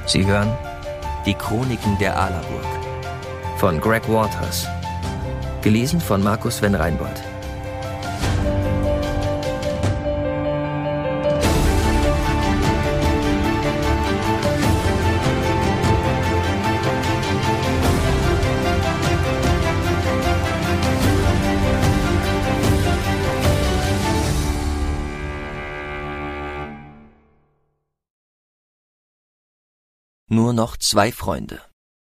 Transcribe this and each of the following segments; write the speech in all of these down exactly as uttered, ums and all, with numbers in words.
Sie hören Die Chroniken der Alaburg von Greg Waters, gelesen von Markus Sven Reinbold. Nur noch zwei Freunde.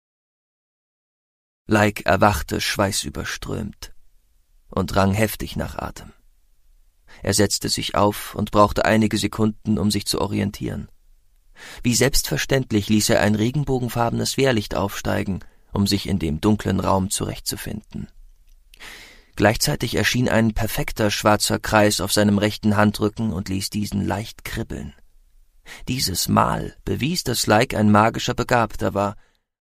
Like erwachte schweißüberströmt und rang heftig nach Atem. Er setzte sich auf und brauchte einige Sekunden, um sich zu orientieren. Wie selbstverständlich ließ er ein regenbogenfarbenes Wehrlicht aufsteigen, um sich in dem dunklen Raum zurechtzufinden. Gleichzeitig erschien ein perfekter schwarzer Kreis auf seinem rechten Handrücken und ließ diesen leicht kribbeln. Dieses Mal bewies, dass Like ein magischer Begabter war